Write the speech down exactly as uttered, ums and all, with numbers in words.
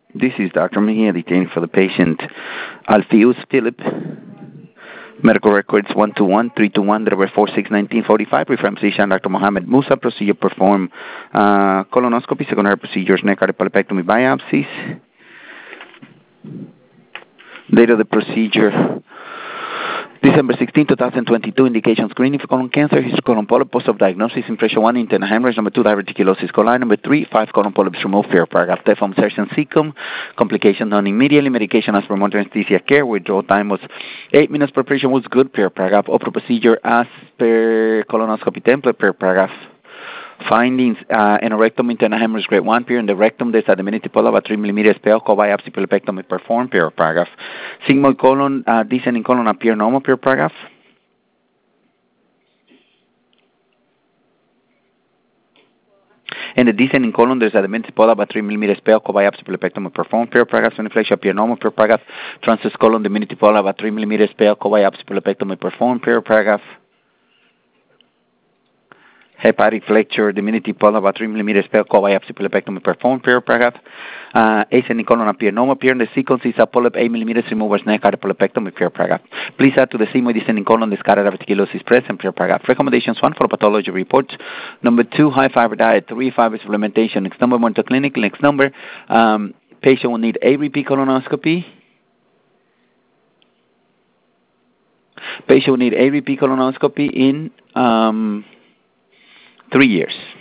This is Doctor Mejia detaining for the patient Alfius Philip. Medical records one two one, three two one, number four six one nine four five. Referring physician Doctor Mohammed Musa. Procedure perform uh, colonoscopy, secondary procedures, neck polypectomy, biopsies. Date of the procedure December sixteenth, twenty twenty-two. Indication screening for colon cancer, history colon polyp, post-op diagnosis, impression one, internal hemorrhage, number two, diverticulosis coli, number three, five colon polyps removed, fair paragraph, deform insertion cecum, complication done immediately, medication as per monitoring anesthesia care, withdrawal time was eight minutes, preparation was good, fair paragraph, opera procedure as per colonoscopy template, fair paragraph. Findings, uh, in a rectum, internal hemorrhage grade one, period. In the rectum, there's a diminutive polyp about three millimeters, pale, biopsy, pilolectomy performed, period, paragraph. Sigmoid colon, uh, descending colon appear normal, period, paragraph. In the descending colon, there's a diminutive polyp about three millimeters, pale, biopsy, pilolectomy performed, period, paragraph. Inflection appear normal, period, paragraph. Transverse colon, diminutive polyp about three millimeters, pale, biopsy, pilolectomy performed, period, paragraph. Hepatic flexure, diminutive polyp about three millimeters, pale, biopsy, pilolectomy performed, period, paragraph. Uh, ascending colon appear normal, appear in the sequence is a polyp eight millimeters, removers neck, pilolectomy, period, paragraph. Please add to the sigmoid descending colon discarded diverticulosis present, period, paragraph. Recommendations: one, for pathology reports. Number two, high fiber diet. Three, fiber supplementation. Next number, one to clinic. Next number, um, patient will need a repeat colonoscopy. Patient will need a repeat colonoscopy in um, three years.